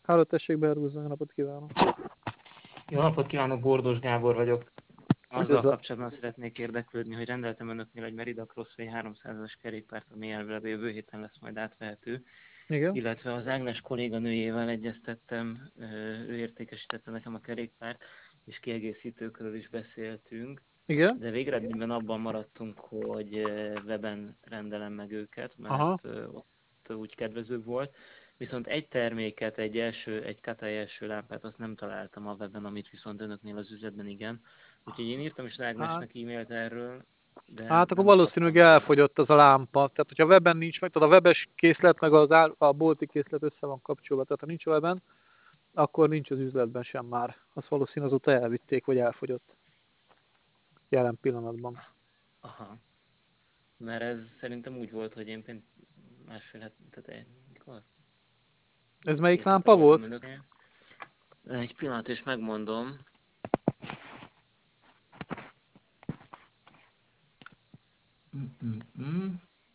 Háló, tessék, beherúzni, napot kívánok. Jó napot kívánok, Bordós Gábor vagyok. Azzal Üdvözlök. kapcsolatban szeretnék érdeklődni, hogy rendeltem önöknél egy Merida Crossway 300-as kerékpárt, ami elvileg jövő héten lesz majd átvehető, Igen? illetve az Ágnes kolléganőjével egyeztettem, ő értékesítette nekem a kerékpárt, és kiegészítőkről is beszéltünk, Igen? de végeredményben abban maradtunk, hogy weben rendelem meg őket, Aha. mert ott úgy kedvezőbb volt. Viszont egy terméket, egy Katai első lámpát azt nem találtam a webben, amit viszont önöknél az üzletben igen. Úgyhogy én írtam is Hát, Ágnesnek e-mailt erről, de hát akkor nem valószínűleg kaptam választ. elfogyott az a lámpa. Tehát, hogyha a webben nincs meg, tehát a webes készlet meg a bolti készlet össze van kapcsolva. Tehát, ha nincs a webben, akkor nincs az üzletben sem már. Azt valószínűleg azóta elvitték, vagy elfogyott. Jelen pillanatban. Aha, mert ez szerintem úgy volt, hogy én másfél het, tehát mikor? Ez melyik 2 hete lámpa voltam volt? önöknél. Egy pillanat, és megmondom. Mm-mm-mm.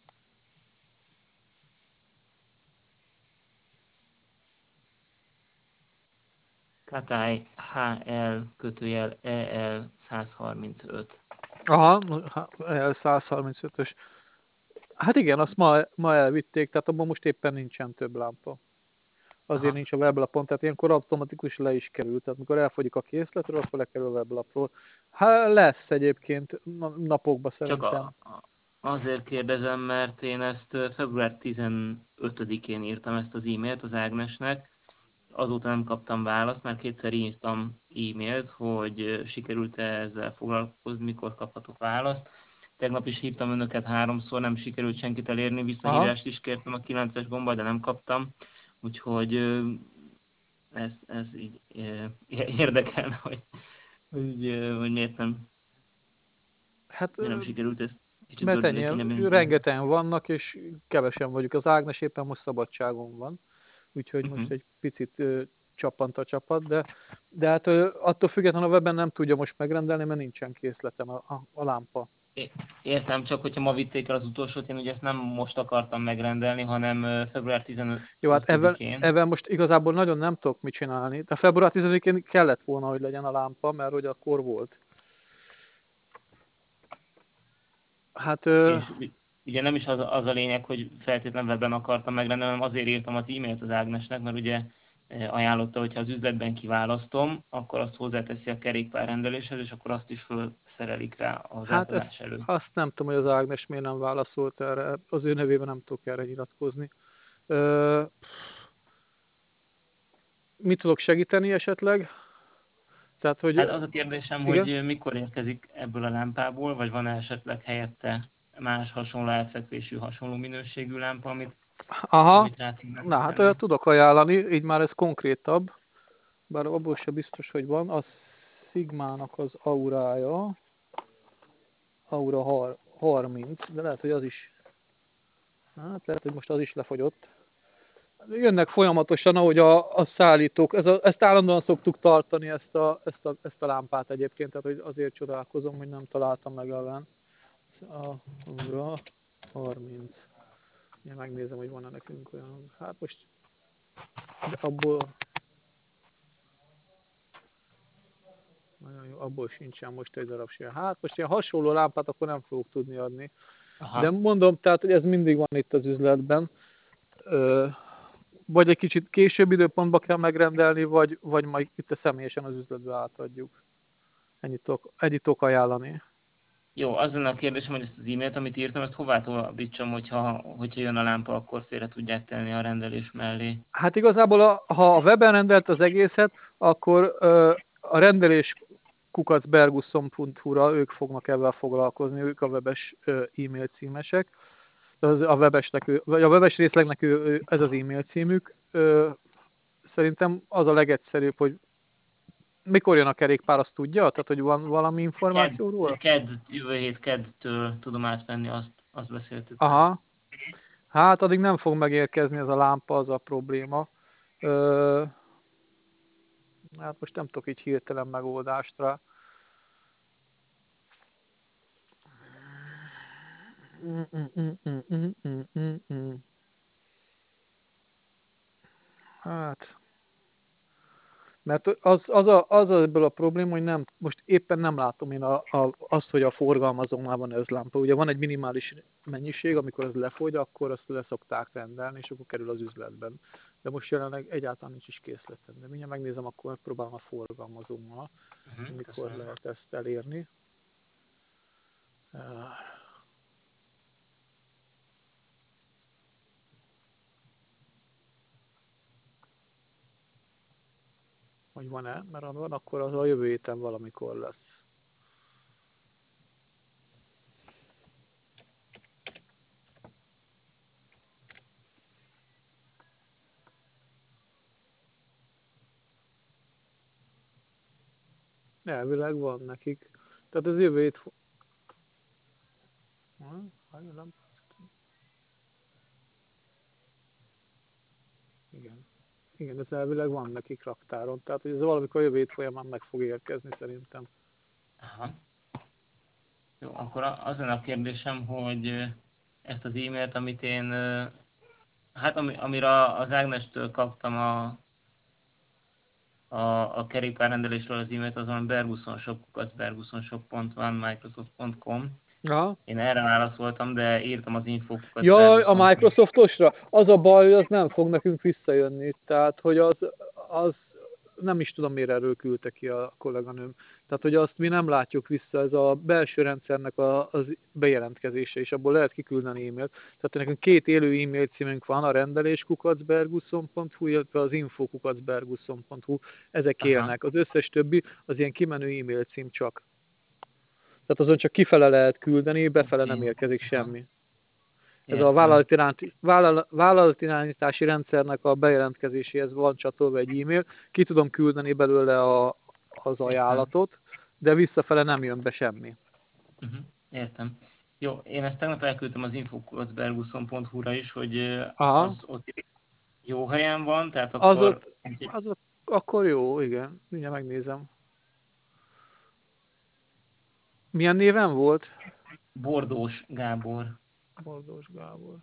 Katai HL kötőjel EL 135. Aha, 135-ös. Hát igen, azt ma elvitték, tehát abban most éppen nincsen több lámpa. Azért Aha, nincs a weblapon, tehát ilyenkor automatikus le is kerül. Tehát mikor elfogyik a készletről, akkor lekerül a weblapról. Hát lesz egyébként napokban csak szerintem. azért kérdezem, mert én ezt február 15-én írtam ezt az e-mailt az Ágnesnek, azóta nem kaptam választ, már kétszer írtam e-mailt, hogy sikerült-e ezzel foglalkozni, mikor kaphatok választ. Tegnap is hívtam önöket 3-szor, nem sikerült senkit elérni, Aha. visszahívást is kértem a 9-es gomba, de nem kaptam. Úgyhogy ez így érdekelne, hogy Hát, miért nem sikerült ezt kicsit mert gördülékenyebben ennyien, intézni. rengetegen vannak, és kevesen vagyunk. Az Ágnes éppen most szabadságon van, úgyhogy most Uh-huh. egy picit csappant a csapat, de hát attól függetlenül a webben nem tudja most megrendelni, mert nincsen készleten a lámpa. Értem, csak hogyha ma vitték el az utolsót, én ugye ezt nem most akartam megrendelni, hanem február Jó, hát ebben, 15-én. ebben most igazából nagyon nem tudok mit csinálni. De február 10-én kellett volna, hogy legyen a lámpa, mert hogy akkor volt. Hát, És ugye nem is az a lényeg, hogy feltétlenül webben akartam megrendelni, hanem azért írtam az e-mailt az Ágnesnek, mert ugye ajánlotta, hogy ha az üzletben kiválasztom, akkor azt hozzáteszi a kerékpár rendeléshez, és akkor azt is felszerelik rá az hát ezt átadás előtt. azt nem tudom, hogy az Ágnes miért nem válaszolt erre. Az ő nevében nem tudok erre nyilatkozni. Ö, mit tudok segíteni esetleg? Tehát, hogy Hát az a kérdésem, igen? hogy mikor érkezik ebből a lámpából, vagy van esetleg helyette más hasonló elfekvésű, hasonló minőségű lámpa, Aha, amit rá tudnak na hát tenni? olyat tudok ajánlani, így már ez konkrétabb, bár abból sem biztos, hogy van. A Sigmának az aurája, Aura 30, de lehet, hogy az is, hát lehet, hogy most az is lefogyott. Jönnek folyamatosan, ahogy a szállítók, ezt állandóan szoktuk tartani, ezt a lámpát egyébként, tehát hogy azért csodálkozom, hogy nem találtam meg ellen. A Aura 30. Én megnézem, hogy van-e nekünk olyan, hát most, de nagyon jó, abból sincsen most egy darab sem. Hát most ilyen hasonló lámpát akkor nem fogok tudni adni. De Aha. mondom, tehát, hogy ez mindig van itt az üzletben. Ö, vagy egy kicsit később időpontban kell megrendelni, vagy majd itt a személyesen az üzletbe átadjuk. Ennyit tudok ajánlani. Jó, az lenne a kérdésem, hogy ezt az e-mailt, amit írtam, ezt hová továbbítsam, hogyha jön a lámpa, akkor félre tudják tenni a rendelés mellé. Hát igazából, ha a weben rendelt az egészet, akkor a rendelés kukacbergusson.hu-ra ők fognak ebben foglalkozni, ők a webes e-mail címesek. A webesnek, vagy a webes részlegnek ez az e-mail címük. Szerintem az a legegyszerűbb, hogy mikor jön a kerékpár, azt tudja? Tehát, hogy van valami információ róla? Jövő hét keddtől tudom átvenni, azt beszéltük meg. Aha. Hát addig nem fog megérkezni ez a lámpa, az a probléma. Ö, hát most nem tudok így hirtelen megoldást rá. Hát, Mert az ebből a probléma, hogy nem, most éppen nem látom én azt, hogy a forgalmazónál van özlámpa. Ugye van egy minimális mennyiség, amikor ez lefogy, akkor azt le szokták rendelni, és akkor kerül az üzletben. De most jelenleg egyáltalán nincs is készletem. De mindjárt megnézem, akkor megpróbálom a forgalmazónal, hogy mikor Köszönöm. lehet ezt elérni. Hogy van-e, mert ha van, akkor az a jövő héten valamikor lesz. Elvileg van nekik. Tehát ez jövő hét... Igen. Igen, ez elvileg van nekik raktáron. Tehát, hogy ez valamikor jövő hét folyamán meg fog érkezni szerintem. Aha. Jó, akkor az lenne a kérdésem, hogy ezt az e-mailt, amit én, hát amire az Ágnestől kaptam a kerékpárrendelésről az e-mailt, azon bergussonshop.one.microsoft.com. Aha. Én erre válaszoltam, de írtam az infókukat Jaj, a Bergusson. Microsoftosra? Az a baj, hogy az nem fog nekünk visszajönni. Tehát, hogy az nem is tudom, miért erről küldte ki a kolléganőm. Tehát, hogy azt mi nem látjuk vissza, ez a belső rendszernek az bejelentkezése, és abból lehet kiküldeni e-mailt. Tehát nekünk 2 élő e-mail címünk van, a rendeléskukacbergusson.hu, illetve az infokukacbergusson.hu. Ezek Aha. élnek. Az összes többi az ilyen kimenő e-mail cím csak. Tehát azon csak kifele lehet küldeni, befele nem Okay. érkezik Aha. semmi. Ez a Értem. vállalatirányítási rendszernek a bejelentkezéséhez van csatolva egy e-mail, ki tudom küldeni belőle az Értem. ajánlatot, de visszafele nem jön be semmi. Értem. Jó, én ezt tegnap elküldtem az infokukacbergusson.hu-ra is, hogy Aha, az ott jó helyen van, tehát az akkor ott, akkor jó, igen, mindjárt megnézem. Milyen néven volt? Bordós Gábor. Boldós Gábor.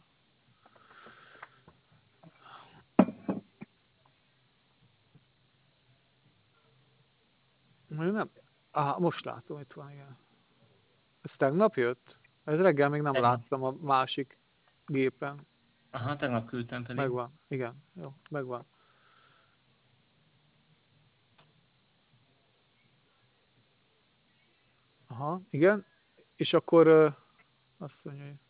Nem. Most látom, itt van, igen. Ez tegnap jött? Ez reggel még nem Tegnap. láttam a másik gépen. Aha, tegnap küldtem pedig. Megvan, igen, jó, megvan. Aha, igen. És akkor azt mondja, hogy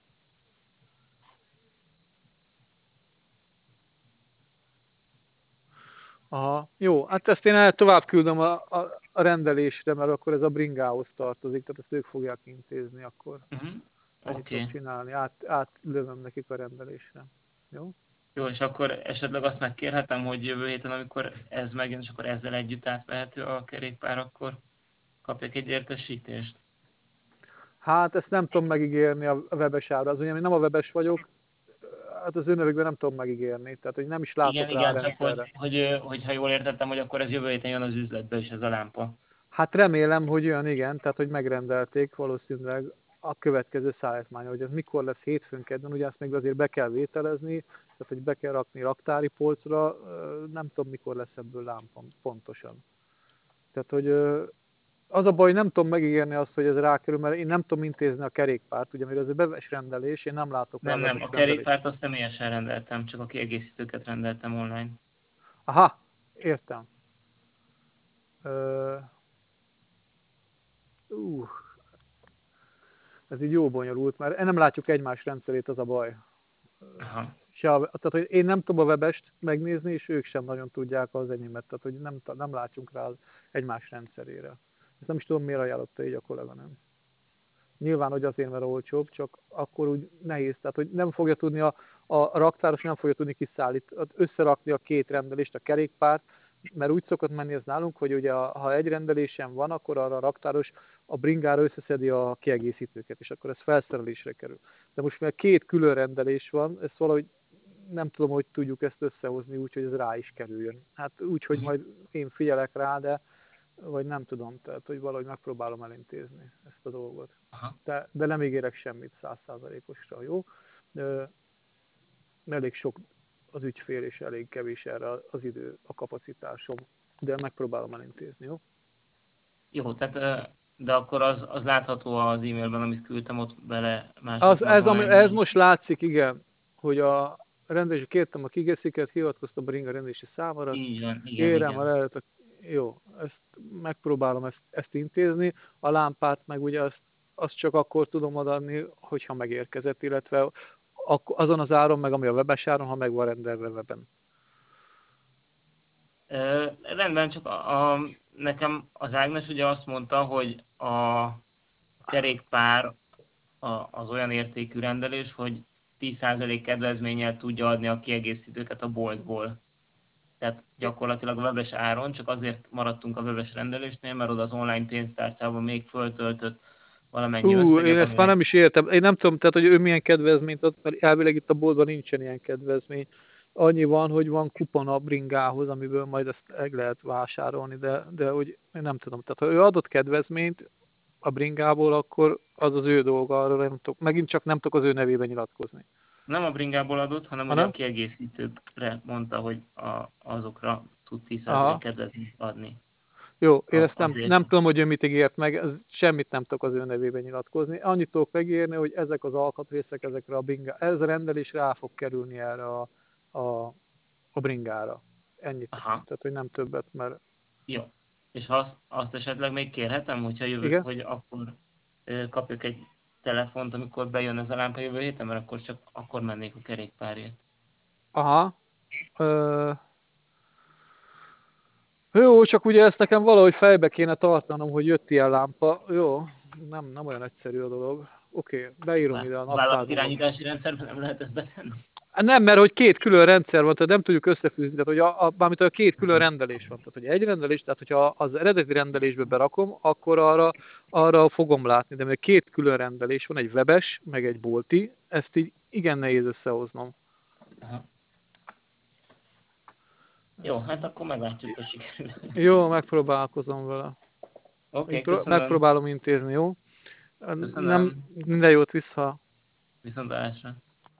aha, jó, hát ezt én tovább küldöm a rendelésre, mert akkor ez a bringához tartozik, tehát ezt ők fogják intézni, akkor ennyit Oké. tudok csinálni, átlövöm nekik a rendelésre. Jó? Jó, és akkor esetleg azt megkérhetem, hogy jövő héten, amikor ez megjön, és akkor ezzel együtt átvehető a kerékpár, akkor kapjak egy értesítést. Hát ezt nem tudom megígérni a webes ára, az ugye én nem a webes vagyok, hát az ő nevükben nem tudom megígérni, tehát hogy nem is látok Igen, rá a igen, csak rendszerre. hogy ha jól értettem, hogy akkor ez jövő héten jön az üzletbe is ez a lámpa. Hát remélem, hogy olyan igen, tehát hogy megrendelték valószínűleg a következő szállítmány, hogy ez mikor lesz hétfőn, kedden, ugye ezt még azért be kell vételezni, tehát hogy be kell rakni raktári polcra, nem tudom mikor lesz ebből lámpa pontosan. Tehát, hogy az a baj, hogy nem tudom megígérni azt, hogy ez rákerül, mert én nem tudom intézni a kerékpárt, ugye mivel ez a webes rendelés, én nem látok rá Nem, nem, webes a rendelést. kerékpárt azt személyesen rendeltem, csak a kiegészítőket rendeltem online. Aha, értem. Uh, ez így jó bonyolult, mert nem látjuk egymás rendszerét, az a baj. Aha. Tehát, hogy én nem tudom a webest megnézni, és ők sem nagyon tudják az enyémet, tehát, hogy nem látjunk rá az egymás rendszerére. Ezt nem is tudom, miért ajánlotta így a kolléganőm. Nyilván, hogy azért, mert olcsóbb, csak akkor úgy nehéz, tehát, hogy nem fogja tudni a raktáros nem fogja tudni összerakni a 2 rendelést, a kerékpárt, mert úgy szokott menni ez nálunk, hogy ugye ha egy rendelésem van, akkor arra a raktáros a bringára összeszedi a kiegészítőket, és akkor ez felszerelésre kerül. De most mivel 2 külön rendelés van, ezt valahogy nem tudom, hogy tudjuk ezt összehozni úgy, hogy ez rá is kerüljön. Hát úgy, hogy majd én figyelek rá, de vagy nem tudom, tehát hogy valahogy megpróbálom elintézni ezt a dolgot. Aha. De nem ígérek semmit 100%-osra, jó? De elég sok az ügyfél, és elég kevés erre az idő, a kapacitásom. de megpróbálom elintézni, jó? Jó, tehát de akkor az látható az e-mailben, amit küldtem, ott bele másoltam az online Ez rendelést. most látszik, igen, hogy a rendelés, kértem a kigesziket, hivatkoztam a Bringa rendelési számára, Így van, igen, kérem a igen. lehetőt, jó, megpróbálom ezt intézni, a lámpát meg ugye azt csak akkor tudom adni, hogyha megérkezett, illetve azon az áron meg, ami a webes áron, ha meg van rendelve weben. Rendben, csak nekem az Ágnes ugye azt mondta, hogy a kerékpár az olyan értékű rendelés, hogy 10% kedvezménnyel tudja adni a kiegészítőket a boltból. Tehát gyakorlatilag a webes áron, csak azért maradtunk a webes rendelésnél, mert oda az online pénztárcában még föltöltött valamennyi Én összeget, ezt már aminek nem is értem. Én nem tudom, tehát, hogy ő milyen kedvezményt ad, mert elvileg itt a boltban nincsen ilyen kedvezmény. Annyi van, hogy van kupon a bringához, amiből majd ezt meg lehet vásárolni, de hogy én nem tudom. Tehát, ha ő adott kedvezményt a bringából, akkor az az ő dolga, arra nem tudok. Megint csak nem tudok az ő nevében nyilatkozni. nem a bringából adott, hanem ugye a Hanem? kiegészítőkre mondta, hogy azokra tud 10% Aha. kedvezményt adni. Jó, én ezt Azért. nem tudom, hogy ő mit ígért meg, semmit nem tudok az ő nevében nyilatkozni. Annyit tudok megírni, hogy ezek az alkatrészek, ezekre a bringa, ez a rendelés rá fog kerülni erre a bringára. Ennyit. Aha, Tehát, hogy nem többet, mert... jó. És ha azt esetleg még kérhetem, hogyha Igen? hogy akkor kapjuk egy telefont, amikor bejön ez a lámpa jövő héten, mert akkor csak akkor mennék a kerékpárért. Aha. Jó, csak ugye ezt nekem valahogy fejbe kéne tartanom, hogy jött ilyen lámpa. Jó, nem olyan egyszerű a dolog. Oké, beírom ide a A vállalat naptárba. irányítási rendszerben nem lehet ezt betenni? Nem, mert hogy két külön rendszer van, tehát nem tudjuk összefűzni, tehát hogy mármint a két külön rendelés van. Tehát, hogy egy rendelés, tehát hogyha az eredeti rendelésbe berakom, akkor arra fogom látni, de még két külön rendelés van, egy webes, meg egy bolti, ezt így igen nehéz összehoznom. Aha. Jó, hát akkor meglátjuk, hogy sikerül. Jó, megpróbálkozom vele. Oké, köszönöm. Megpróbálom intézni, jó? Nem, Köszönöm. minden jót vissza. Viszontlátásra.